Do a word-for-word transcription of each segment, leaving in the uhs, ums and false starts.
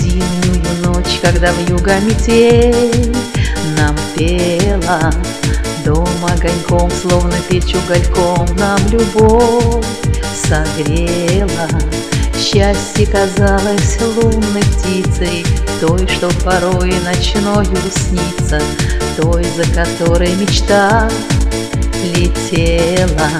зимнюю ночь, когда вьюга метель нам пела, дом огоньком, словно печь угольком, нам любовь согрела. Счастье казалось лунной птицей, той, что порой ночною снится, той, за которой мечта летела.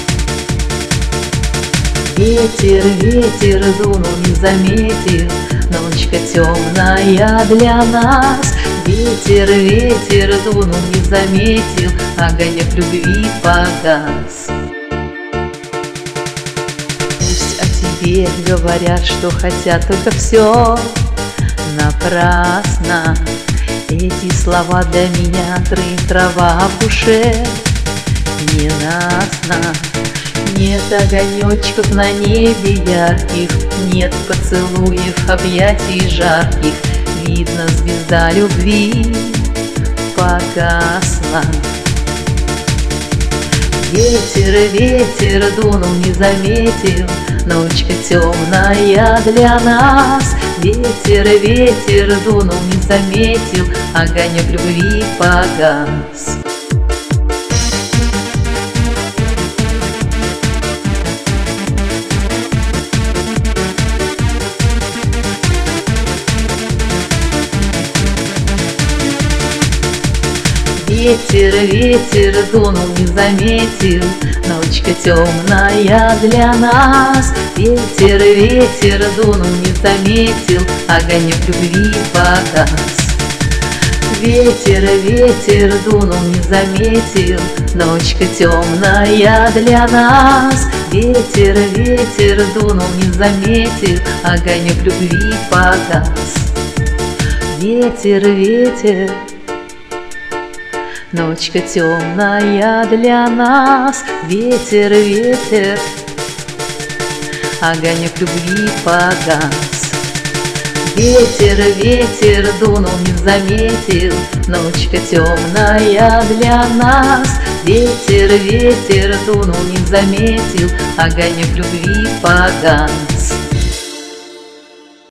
Ветер, ветер дунул, не заметил, ночка темная для нас. Ветер, ветер дунул, не заметил, огонек любви погас. Пусть о тебе говорят, что хотят, только все напрасно. Эти слова для меня трын трава в душе ненастна. Нет огонечков на небе ярких, нет поцелуев, объятий жарких. Видно, звезда любви погасла. Ветер, ветер дунул, не заметил, ночка темная для нас. Ветер, ветер дунул, не заметил, огонек любви погас. Ветер, ветер дунул, не заметил, ночка темная для нас. Ветер, ветер дунул, не заметил, огонек любви погас. Ветер, ветер дунул, не заметил, ночка темная для нас. Ветер, ветер дунул, не заметил, огонек любви погас. Ветер, ветер, ночка темная для нас. Ветер, ветер, огонек любви погас. Ветер, ветер дунул, не заметил, ночка темная для нас. Ветер, ветер дунул, не заметил, огонек любви погас.